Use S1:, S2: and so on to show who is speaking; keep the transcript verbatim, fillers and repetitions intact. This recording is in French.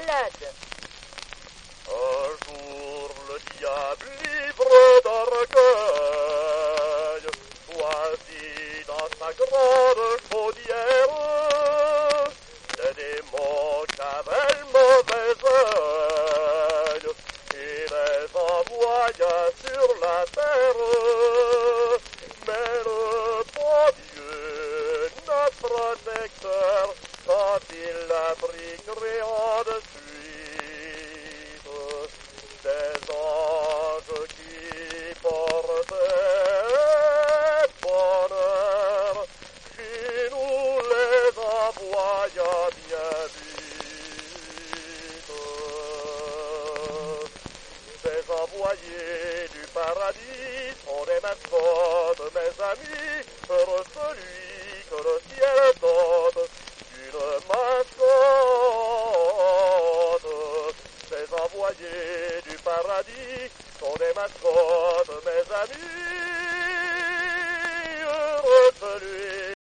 S1: malade.
S2: Un jour, le diable libre d'orgueil choisit dans sa grande chaudière des démons qu'avaient le mauvais œil. Il les envoya sur la terre, mais le bon Dieu, notre protecteur, quand il l'a pris créant de suite des anges qui portaient bonheur, qui nous les envoya bien vite. Ces envoyés du paradis sont des mascottes, mes amis, heureux celui que le ciel dote d'une mascotte. Ces envoyés du paradis sont des mascottes, mes amis, heureux celui